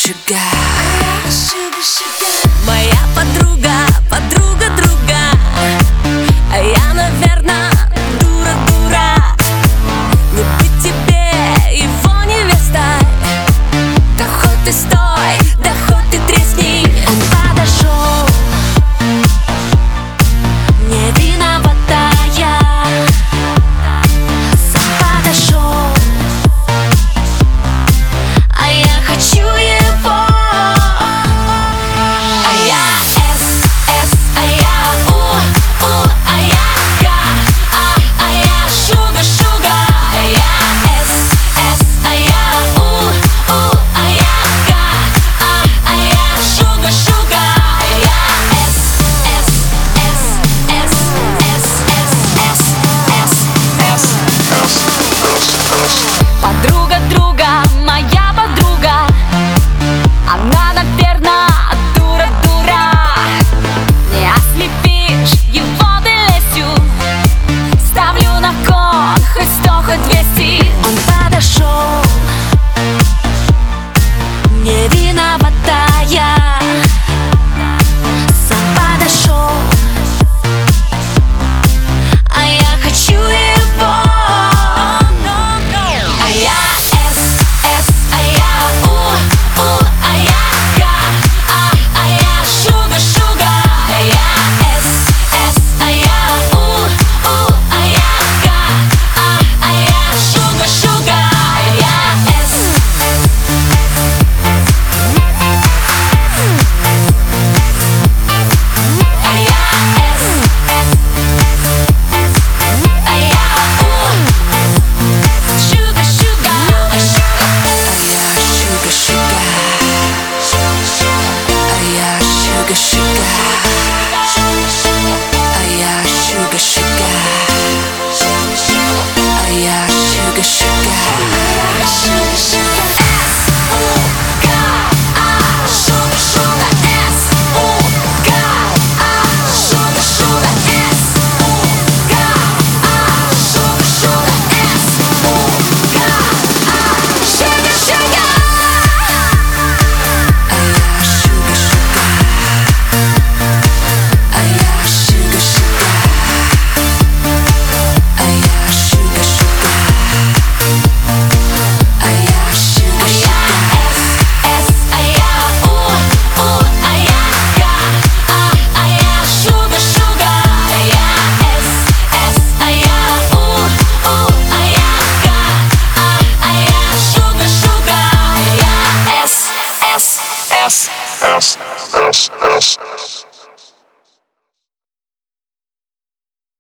Моя подруга, подруга друга, а я, наверное, дура. Не быть тебе его невестой. Да хоть ты стой, да хоть ты тресни. Он подошел, не виновата я. Сам подошел, а я хочу его. Подруга друга, моя подруга, она, наверное, дура. Не ослепишь его ты лестью. Ставлю на кон хоть 100, хоть 200. Он подошел, не виновата я. Сам подошел, а я хочу его. S.